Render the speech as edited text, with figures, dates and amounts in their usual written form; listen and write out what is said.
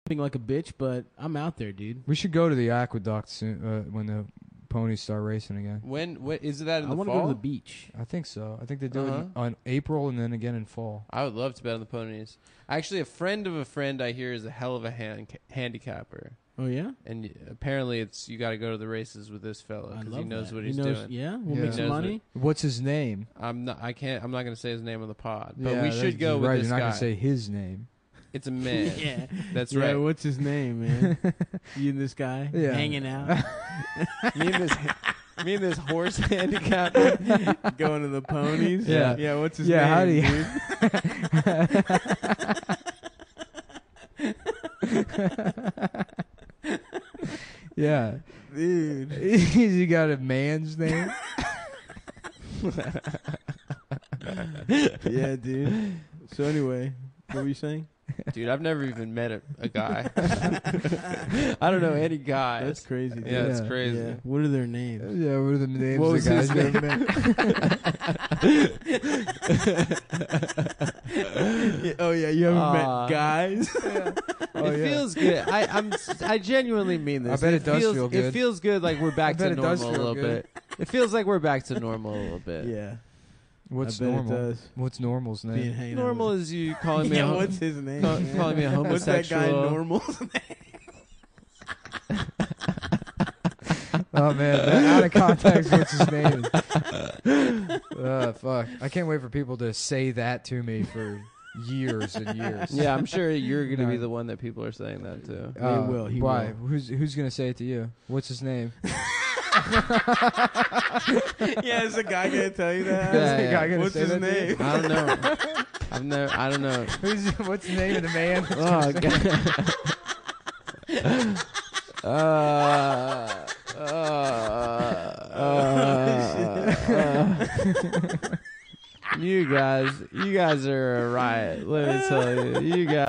like a bitch, but I'm out there, dude. We should go to the aqueduct soon when the ponies start racing again. What is that in the fall? I want to go to the beach. I think so. I think they do it on April and then again in fall. I would love to bet on the ponies. Actually, a friend of a friend I hear is a hell of a handicapper. Oh yeah, and apparently you got to go to the races with this fellow because he knows what he's doing. Yeah, we'll make some money. What's his name? I'm not going to say his name on the pod, but yeah, we should go with right. this You're not guy. Going to say his name. It's a man. Yeah, that's right. What's his name, man? You and this guy hanging out. me and this horse handicapper going to the ponies. Yeah. What's his name? Yeah, how do you? Yeah, dude. He got a man's name. Yeah, dude. So anyway, what were you saying? Dude, I've never even met a guy. I don't know any guys. That's crazy. Dude. Yeah, that's crazy. Yeah. What are their names? Yeah, what are the names what of the guys you ever met? Oh yeah, you haven't met guys. It feels good. I genuinely mean this. I bet it does feel good. It feels good, like we're back to normal a little good. bit. It feels like we're back to normal a little bit. Yeah. What's I bet normal? It does. What's normal's name? Normal is you calling me. Yeah, what's his name? Calling me a homosexual. What's that guy Normal's name? Oh man, out of context, what's his name? Fuck! I can't wait for people to say that to me for years and years. Yeah, I'm sure you're gonna be the one that people are saying that to. He will. Why? Who's gonna say it to you? What's his name? Yeah, is the guy gonna tell you that? Yeah. What's his name? I don't know. I don't know. What's the name of the man? Oh God. You guys are a riot. Let me tell you, you guys.